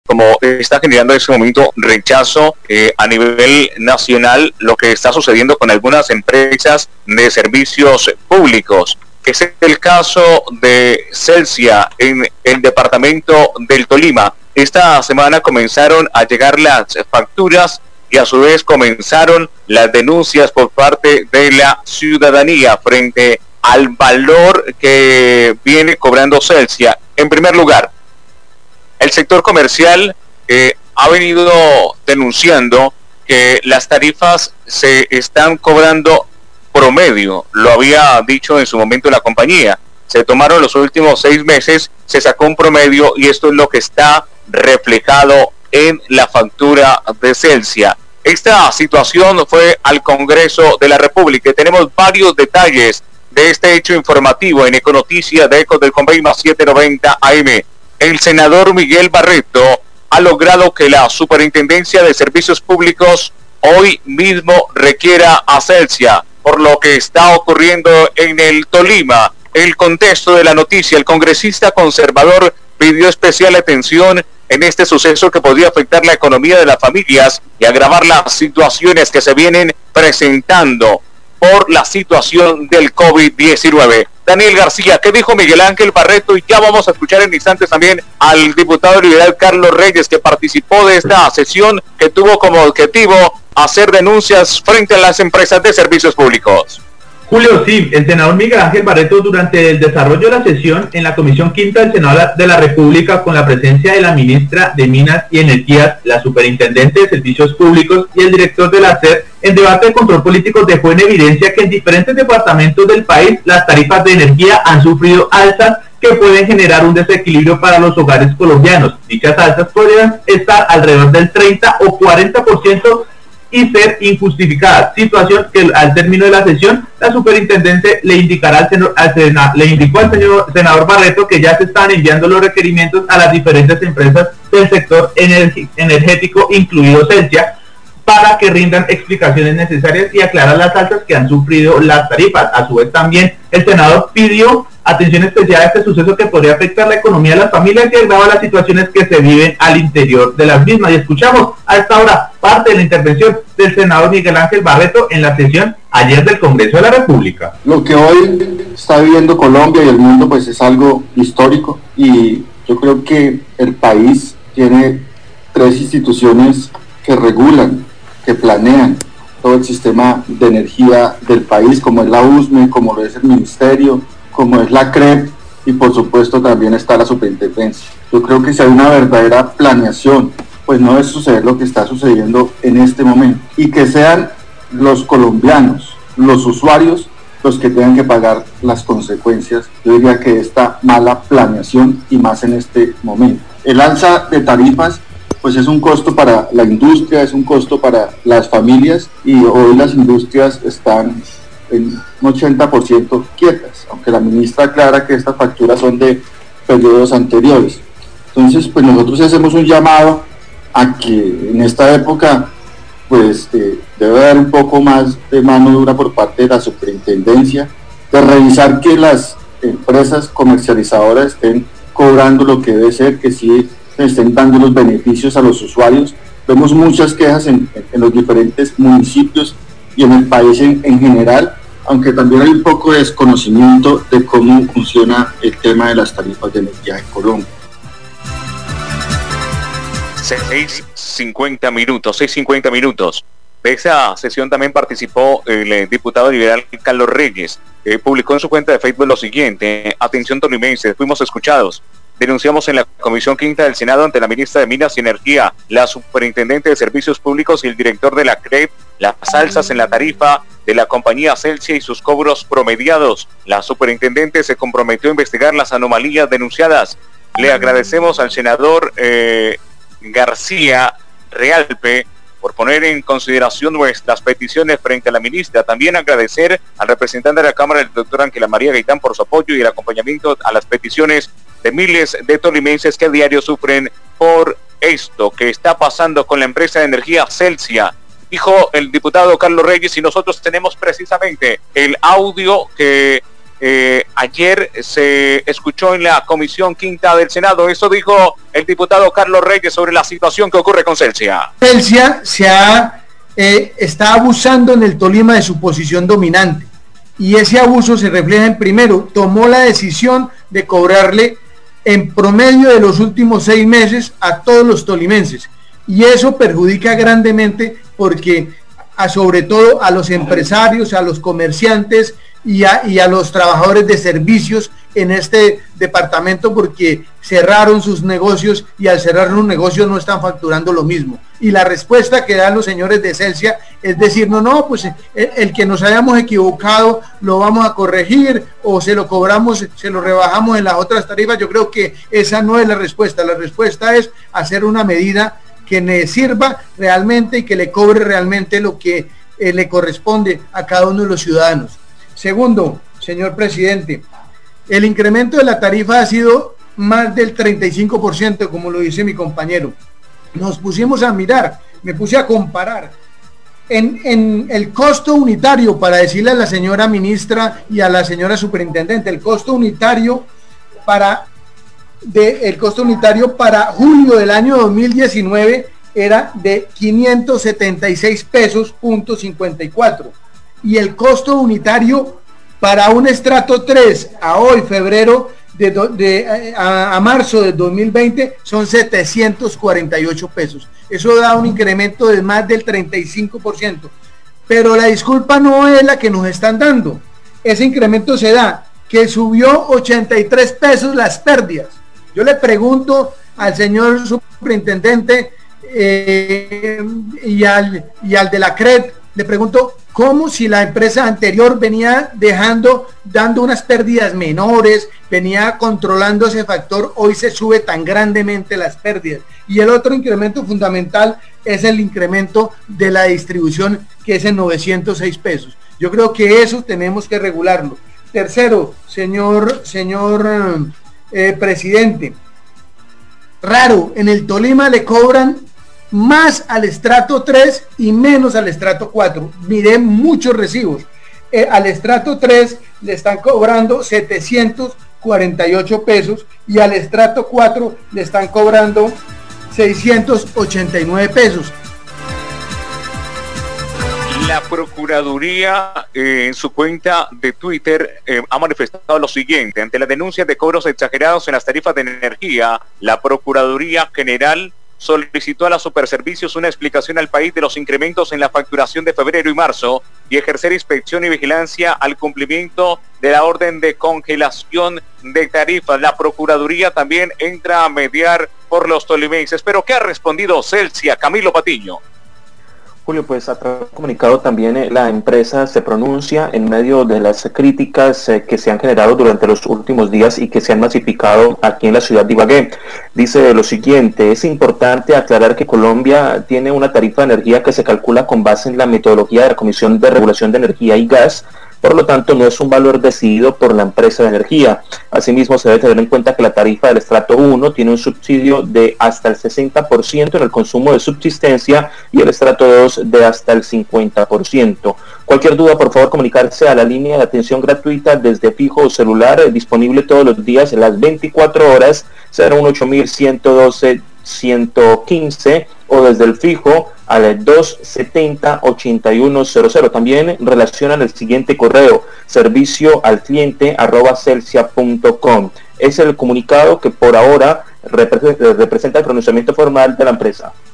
como está generando en este momento rechazo a nivel nacional lo que está sucediendo con algunas empresas de servicios públicos, que es el caso de Celsia en el departamento del Tolima. Esta semana comenzaron a llegar las facturas y a su vez comenzaron las denuncias por parte de la ciudadanía frente al valor que viene cobrando Celsia. En primer lugar, el sector comercial ha venido denunciando que las tarifas se están cobrando promedio. Lo había dicho en su momento la compañía. Se tomaron los últimos 6 meses, se sacó un promedio y esto es lo que está reflejado en la factura de Celsia. Esta situación fue al Congreso de la República. Tenemos varios detalles de este hecho informativo en Econoticias de Ecos del Conveima 790 AM. El senador Miguel Barreto ha logrado que la Superintendencia de Servicios Públicos hoy mismo requiera a Celsia por lo que está ocurriendo en el Tolima. El contexto de la noticia: el congresista conservador pidió especial atención en este suceso que podría afectar la economía de las familias y agravar las situaciones que se vienen presentando por la situación del COVID-19. Daniel García, ¿qué dijo Miguel Ángel Barreto? Y ya vamos a escuchar en instantes también al diputado liberal Carlos Reyes, que participó de esta sesión que tuvo como objetivo hacer denuncias frente a las empresas de servicios públicos. Julio, sí, el senador Miguel Ángel Barreto, durante el desarrollo de la sesión en la Comisión Quinta del Senado de la República, con la presencia de la ministra de Minas y Energía, la superintendente de Servicios Públicos y el director de la SER, en debate de control político dejó en evidencia que en diferentes departamentos del país las tarifas de energía han sufrido alzas que pueden generar un desequilibrio para los hogares colombianos. Dichas alzas podrían estar alrededor del 30 o 40% y ser injustificadas, situación que al término de la sesión la superintendente le indicará le indicó al señor senador Barreto que ya se están enviando los requerimientos a las diferentes empresas del sector energético, incluido Celsia, para que rindan explicaciones necesarias y aclarar las alzas que han sufrido las tarifas. A su vez también el senador pidió atención especial a este suceso que podría afectar la economía de las familias y agrava las situaciones que se viven al interior de las mismas. Y escuchamos a esta hora parte de la intervención del senador Miguel Ángel Barreto en la sesión ayer del Congreso de la República. Lo que hoy está viviendo Colombia y el mundo pues es algo histórico, y yo creo que el país tiene 3 instituciones que regulan, que planean todo el sistema de energía del país, como es la USME, como lo es el Ministerio, como es la CREP, y por supuesto también está la superintendencia. Yo creo que si hay una verdadera planeación, pues no debe suceder lo que está sucediendo en este momento, y que sean los colombianos, los usuarios, los que tengan que pagar las consecuencias, yo diría, que esta mala planeación, y más en este momento. El alza de tarifas pues es un costo para la industria, es un costo para las familias, y hoy las industrias están en un 80% quietas, aunque la ministra aclara que estas facturas son de periodos anteriores. Entonces, pues nosotros hacemos un llamado a que en esta época pues debe haber un poco más de mano dura por parte de la superintendencia, de revisar que las empresas comercializadoras estén cobrando lo que debe ser, que sí estén dando los beneficios a los usuarios. Vemos muchas quejas en los diferentes municipios y en el país en general, aunque también hay un poco de desconocimiento de cómo funciona el tema de las tarifas de energía en Colombia. 6:50 minutos. De esa sesión también participó el diputado liberal Carlos Reyes. Publicó en su cuenta de Facebook lo siguiente: atención tolimenses, fuimos escuchados. Denunciamos en la Comisión Quinta del Senado ante la ministra de Minas y Energía, la superintendente de Servicios Públicos y el director de la CREP las alzas en la tarifa de la compañía Celsia y sus cobros promediados. La superintendente se comprometió a investigar las anomalías denunciadas. Le agradecemos al senador García Realpe por poner en consideración nuestras peticiones frente a la ministra. También agradecer al representante de la Cámara, el doctor Ángela María Gaitán, por su apoyo y el acompañamiento a las peticiones de miles de tolimenses que a diario sufren por esto que está pasando con la empresa de energía Celsia, dijo el diputado Carlos Reyes. Y nosotros tenemos precisamente el audio que ayer se escuchó en la Comisión Quinta del Senado. Eso dijo el diputado Carlos Reyes sobre la situación que ocurre con Celsia. Celsia está abusando en el Tolima de su posición dominante, y ese abuso se refleja en, primero, tomó la decisión de cobrarle en promedio de los últimos 6 meses a todos los tolimenses, y eso perjudica grandemente porque sobre todo a los empresarios, a los comerciantes y a los trabajadores de servicios en este departamento, porque cerraron sus negocios, y al cerrar los negocios no están facturando lo mismo. Y la respuesta que dan los señores de Celsia es decir, no, pues el que nos hayamos equivocado lo vamos a corregir, o se lo cobramos, se lo rebajamos en las otras tarifas. Yo creo que esa no es la respuesta. La respuesta es hacer una medida que le sirva realmente y que le cobre realmente lo que le corresponde a cada uno de los ciudadanos. Segundo, señor presidente, el incremento de la tarifa ha sido más del 35%, como lo dice mi compañero. Nos pusimos a mirar, me puse a comparar en el costo unitario, para decirle a la señora ministra y a la señora superintendente, el costo unitario para julio del año 2019 era de 576 pesos punto 54, y el costo unitario para un estrato 3 a hoy, febrero a marzo de 2020, son 748 pesos. Eso da un incremento de más del 35%, pero la disculpa no es la que nos están dando. Ese incremento se da que subió 83 pesos las pérdidas. Yo le pregunto al señor superintendente y al de la CRED, le pregunto, ¿cómo, si la empresa anterior venía dando unas pérdidas menores, venía controlando ese factor, hoy se sube tan grandemente las pérdidas? Y el otro incremento fundamental es el incremento de la distribución, que es en 906 pesos. Yo creo que eso tenemos que regularlo. Tercero, señor presidente, raro, en el Tolima le cobran más al estrato 3 y menos al estrato 4. Miré muchos recibos. Al estrato 3 le están cobrando 748 pesos y al estrato 4 le están cobrando 689 pesos. La Procuraduría en su cuenta de Twitter ha manifestado lo siguiente: ante la denuncia de cobros exagerados en las tarifas de energía, la Procuraduría General solicitó a la Superservicios una explicación al país de los incrementos en la facturación de febrero y marzo y ejercer inspección y vigilancia al cumplimiento de la orden de congelación de tarifas. La Procuraduría también entra a mediar por los tolimenses. Pero ¿qué ha respondido Celsia? Camilo Patiño. Julio, pues a través del comunicado también la empresa se pronuncia en medio de las críticas que se han generado durante los últimos días y que se han masificado aquí en la ciudad de Ibagué. Dice lo siguiente: es importante aclarar que Colombia tiene una tarifa de energía que se calcula con base en la metodología de la Comisión de Regulación de Energía y Gas. Por lo tanto, no es un valor decidido por la empresa de energía. Asimismo, se debe tener en cuenta que la tarifa del estrato 1 tiene un subsidio de hasta el 60% en el consumo de subsistencia y el estrato 2 de hasta el 50%. Cualquier duda, por favor, comunicarse a la línea de atención gratuita desde fijo o celular, disponible todos los días en las 24 horas, 018-112-115, o desde el fijo al 270-8100. También relacionan el siguiente correo: servicioalcliente@celsia.com. Es el comunicado que por ahora representa el pronunciamiento formal de la empresa.